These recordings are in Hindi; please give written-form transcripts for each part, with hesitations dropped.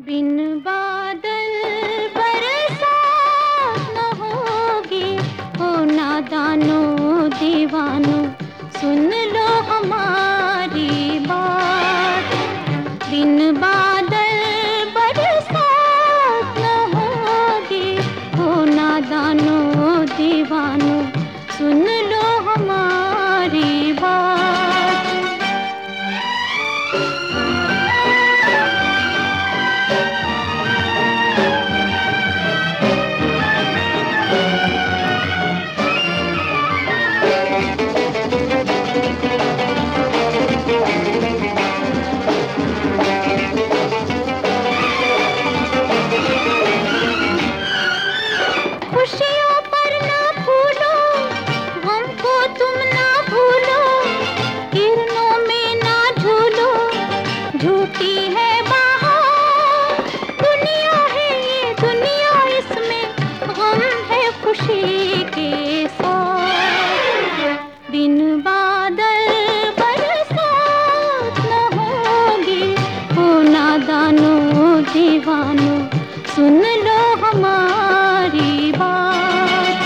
बिन बादल बरसात न होगी। ओ नादानों दीवानों सुन लो हमारी बात। बिन बादल बरसात न होगी। ओ नादानों दीवानों सुन लो हमारी बात। खुशियों पर ना भूलो, गम को तुम ना भूलो। किरणों में ना झूलो, झूठी है बाहर। दुनिया है ये दुनिया, इसमें गम है खुशी के साथ। बिन बादल बरसात न होगी। ओ नादानों दीवानों सुन लो हमारी बात।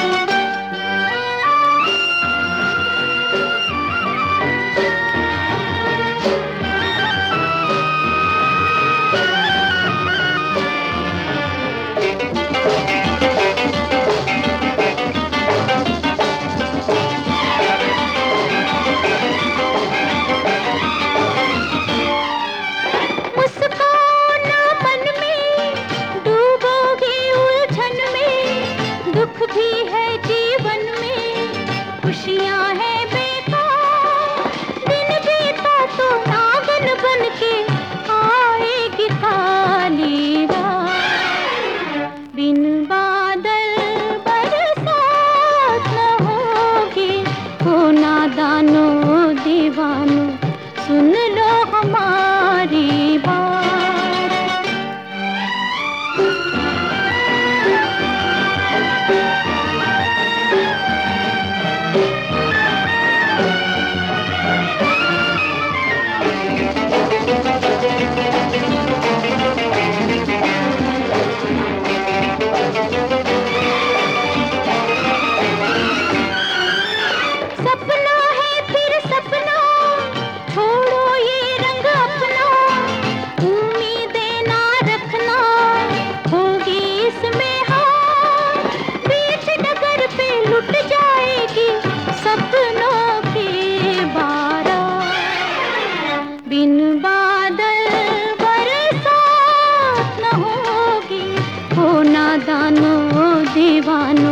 मुस्काओ ना मन में, डूबोगी उलझन में। दुख भी है जीवन में, खुशियाँ हैं बेकार। दिन बीता तो नागन बन के आएगी काली रात। बिन बादल बरसात न होगी। ओ नादानों दीवानों सुन लो हमारी बात। सपना है फिर सपना, छोड़ो ये रंग अपना। उम्मीदें ना रखना, होगी इसमें हार। बीच डगर पे लुट जाएगी सपनों की बारात। बिन बादल बरसात न होगी। ओ नादानों दीवानों